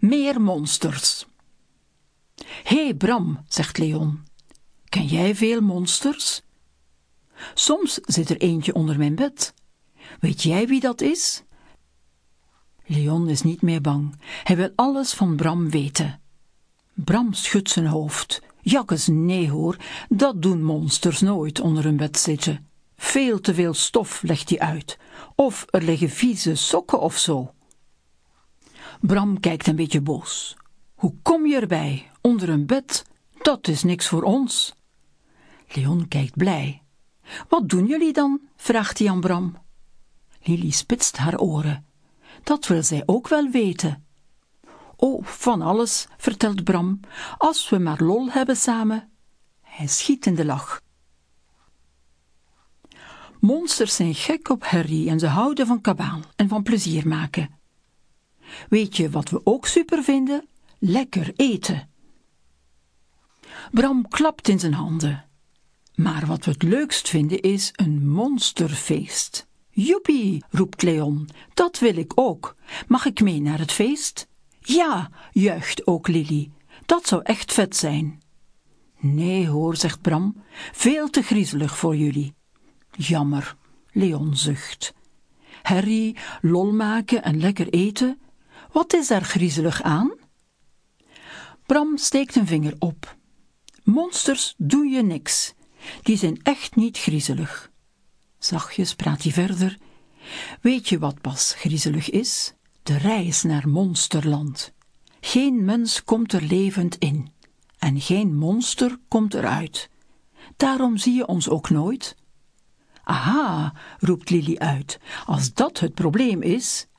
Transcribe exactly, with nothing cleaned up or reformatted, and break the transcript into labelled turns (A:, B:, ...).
A: Meer monsters. Hé hey Bram, zegt Leon. Ken jij veel monsters? Soms zit er eentje onder mijn bed. Weet jij wie dat is? Leon is niet meer bang. Hij wil alles van Bram weten. Bram schudt zijn hoofd. Jakkes, nee hoor, dat doen monsters nooit onder hun bed zitten. Veel te veel stof legt hij uit. Of er liggen vieze sokken of zo. Bram kijkt een beetje boos. Hoe kom je erbij? Onder een bed? Dat is niks voor ons. Leon kijkt blij. Wat doen jullie dan? Vraagt hij aan Bram. Lili spitst haar oren. Dat wil zij ook wel weten. Oh, van alles, vertelt Bram, als we maar lol hebben samen. Hij schiet in de lach. Monsters zijn gek op herrie en ze houden van kabaal en van plezier maken. Weet je wat we ook super vinden? Lekker eten. Bram klapt in zijn handen. Maar wat we het leukst vinden is een monsterfeest. Joepie, roept Leon, dat wil ik ook. Mag ik mee naar het feest? Ja, juicht ook Lili, dat zou echt vet zijn. Nee hoor, zegt Bram, veel te griezelig voor jullie. Jammer, Leon zucht. Herrie, lol maken en lekker eten, wat is daar griezelig aan? Bram steekt een vinger op. Monsters doen je niks, die zijn echt niet griezelig. Zachtjes praat hij verder. Weet je wat pas griezelig is? De reis naar Monsterland. Geen mens komt er levend in. En geen monster komt eruit. Daarom zie je ons ook nooit. Aha, roept Lili uit. Als dat het probleem is,